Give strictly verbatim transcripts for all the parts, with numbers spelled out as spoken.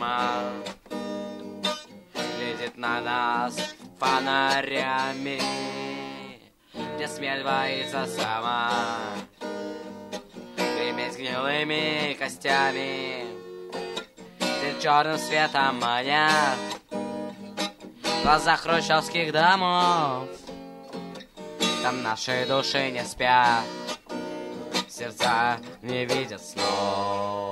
мама глядит на нас фонарями, где смерть боится сама греметь гнилыми костями, где черным светом манят в глазах хрущевских домов. Там наши души не спят, сердца не видят снов.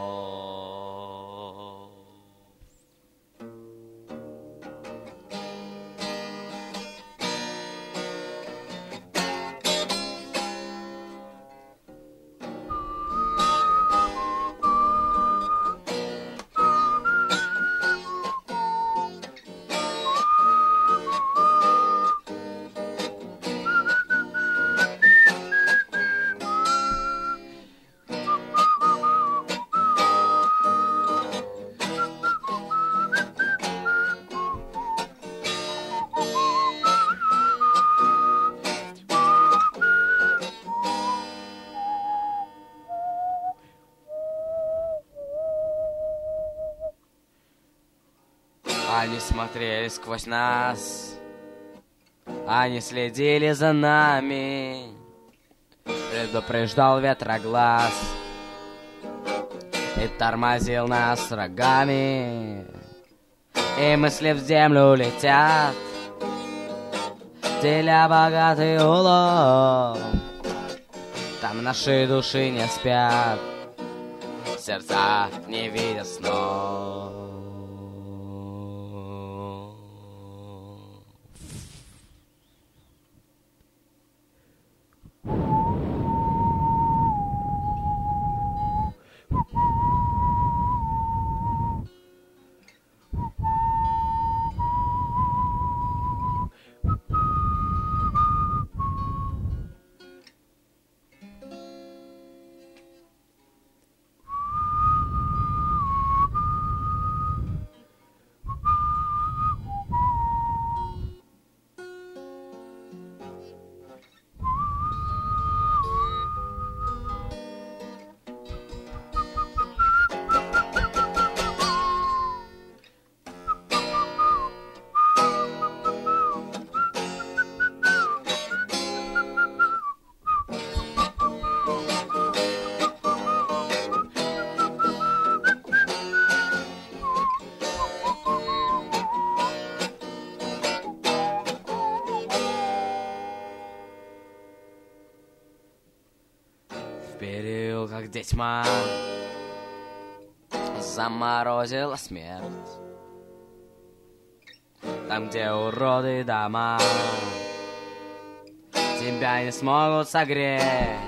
Они смотрели сквозь нас, они следили за нами, предупреждал ветроглаз и тормозил нас рогами. И мысли в землю летят, деля богатый улов. Там наши души не спят, сердца не видят снов. В переулках, где тьма заморозила смерть, там, где уроды дома тебя не смогут согреть.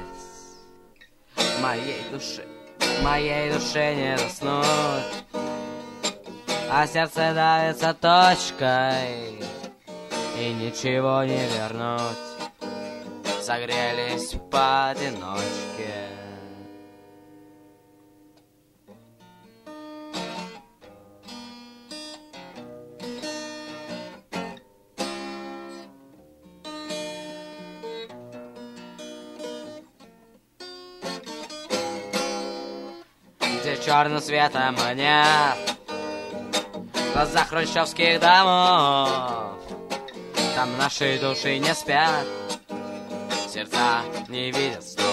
Моей душе, моей душе не заснуть, а сердце давится точкой, и ничего не вернуть. Согрелись поодиночке. Где черным светом манят в глазах хрущевских домов. Там наши души не спят, сердца не видят снов.